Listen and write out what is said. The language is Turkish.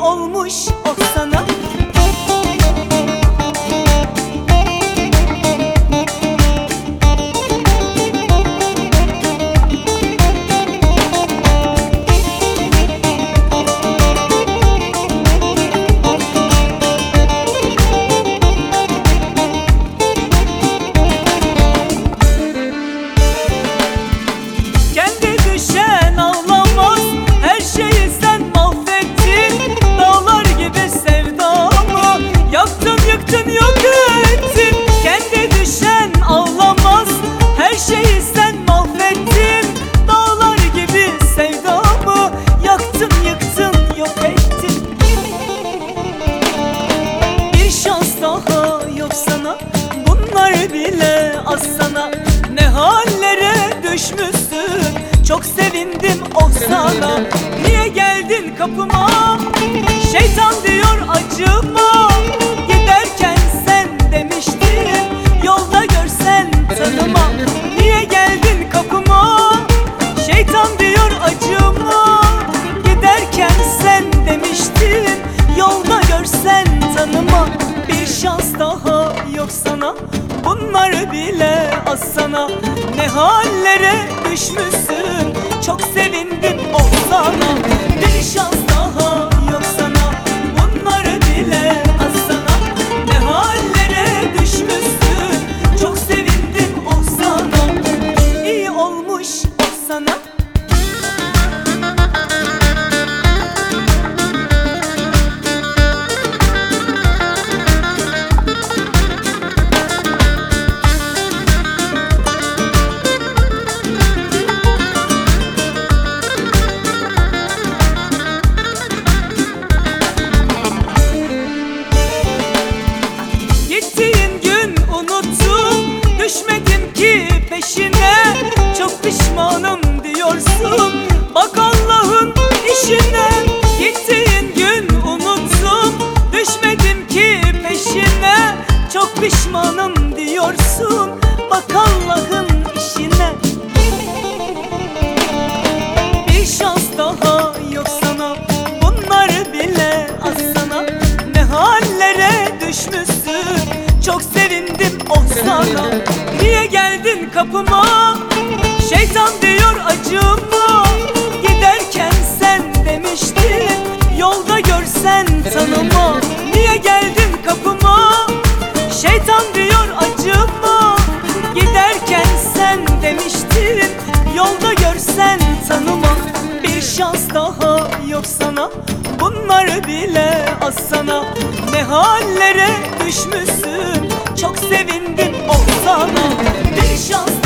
olmuş o sana. Bunlar bile az sana. Ne hallere düşmüşsün, çok sevindim o sana. Niye geldin kapıma? Şeytan diyor acıma. Giderken sen demiştin, yolda görsen tanıma. Niye geldin kapıma? Şeytan diyor acıma. Giderken sen demiştin, yolda görsen tanıma. Bir şans daha yok sana, bunlar bile az sana. Ne hallere düşmüşsün, çok sevindim o sana. Bir şans daha yok sana, bunlar bile az sana. Ne hallere düşmüşsün, çok sevindim o sana. İyi olmuş o sana. Gittiğin gün unuttum, düşmedim ki peşine. Çok pişmanım diyorsun, bak Allah'ın işine. Gittiğin gün unuttum, düşmedim ki peşine. Çok pişmanım diyorsun, bak Allah'ın işine. Bir şans daha yok sana, bunlar bile az sana. Ne hallere düşmüşsün, çok sevindim o sana. Niye geldin kapıma? Şeytan diyor acıma. Giderken sen demiştin, yolda görsen tanıma. Niye geldin kapıma? Şeytan diyor acıma. Giderken sen demiştin, yolda görsen tanıma. Bir şans daha yok sana, bunlar bile az sana. Ne hallere düşmüşsün, çok sevindim o sana. Bir şans